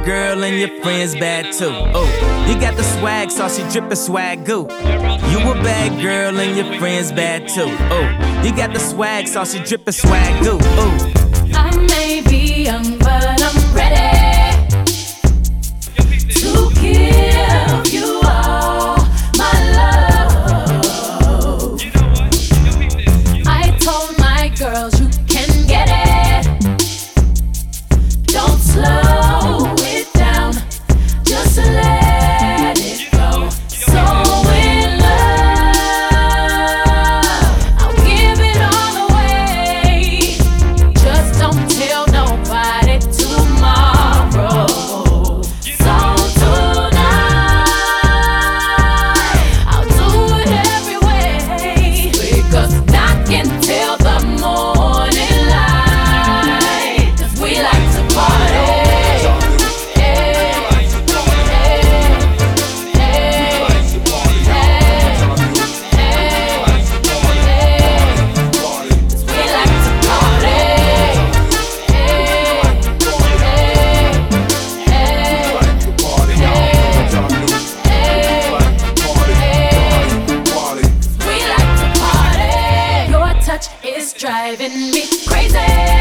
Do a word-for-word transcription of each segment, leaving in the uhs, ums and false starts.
bad girl and your friends bad too. Oh, you got the swag, saucy drippin' swag goo. You a bad girl and your friends bad too. Oh, you got the swag, saucy drippin' swag goo. Oh, I may be young, but I'm ready to give you all my love. I told my girls you can get it. Don't slow it down, just let it go. So in love, I'll give it all away. Just don't tell nobody tomorrow. So tonight, I'll do it every way, because I can tell the morning light, 'cause we like to party. It's driving me crazy.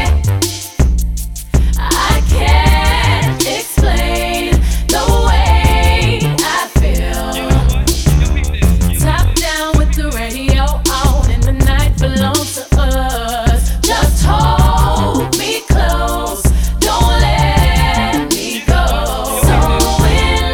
I can't explain the way I feel. Top down with the radio on, and the night belongs to us. Just hold me close, don't let me go. So in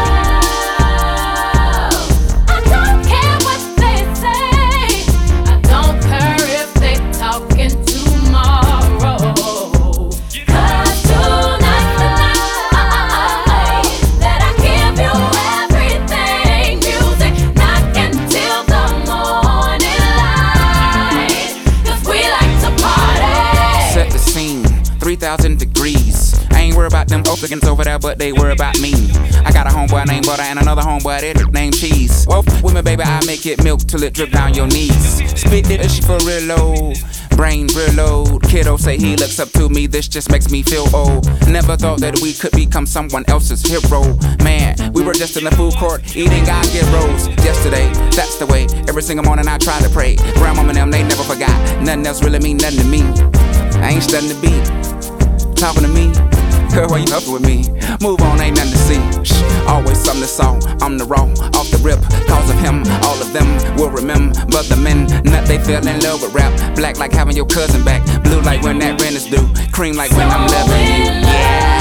love, I don't care what they say. I don't care if they talking tomorrow. 'Cause tonight's the night that I give you everything. Music knocking till the morning light, 'cause we like to party. Set the scene, three thousand degrees. I ain't worried about them Oaklands over there, but they worry about me. I got a homeboy named Butter and another homeboy that named Cheese. Well, with me, baby, I make it milk till it drip down your knees. Spit it, she for real low, brain real low. Kiddo say he looks up to me, this just makes me feel old. Never thought that we could become someone else's hero. Man, we were just in the food court eating God get rolls yesterday. That's the way. Every single morning I try to pray. Grandmama and them, they never forgot. Nothing else really mean nothing to me. I ain't studying the beat. Talking to me, girl, why you up with me? Move on, ain't nothing to see. Shh, always something to saw. I'm the raw, off the rip. Cause of him, all of them will remember. But the men, nut, they fell in love with rap. Black like having your cousin back. Blue like when that rent is due. Cream like when I'm loving you. Yeah.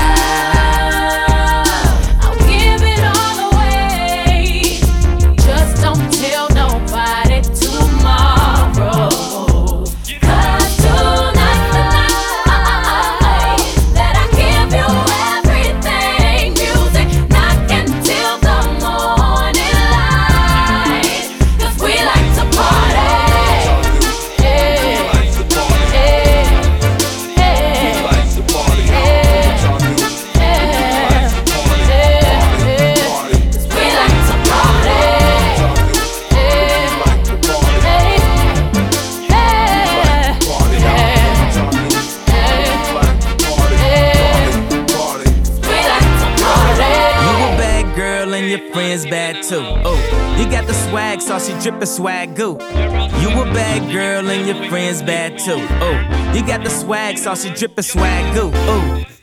I'll give it all away. Just don't tell nobody tomorrow. 'Cause tonight's the night that I give you everything. Music knocking till the morning light, 'cause we like to party. your friends bad too. Oh, you got the swag, saucy drippin' swag goo. You a bad girl and your friends bad too. Oh, you got the swag, saucy drippin' swag goo. Oh.